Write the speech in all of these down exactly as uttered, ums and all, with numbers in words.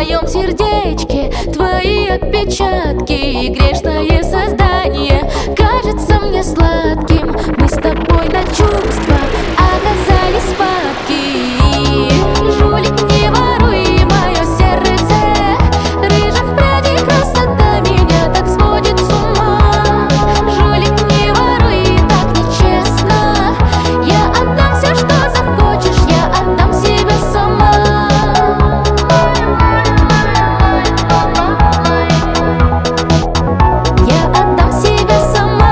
моем сердечке твои отпечатки. И грешное создание кажется мне сладким. Мы с тобой на чувства оказались падки. Жулик, не воруй мое сердце, рыжих прядей красота меня так сводит с ума. Жулик, не воруй, так нечестно. Я отдам все, что захочешь, я отдам себя сама. Я отдам себя сама.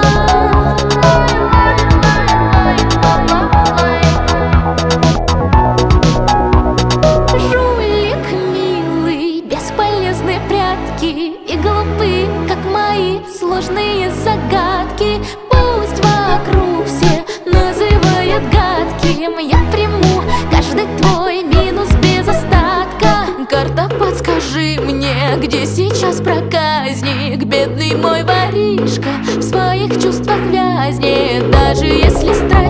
Жулик милый, бесполезные прятки и глупы, как мои сложные загадки. Пусть вокруг все называют гадким, я приму каждый твой минус без остатка. Карта, подскажи мне, где сейчас проказник? Бедный мой воришка в своих чувствах вязнет. Даже если страсть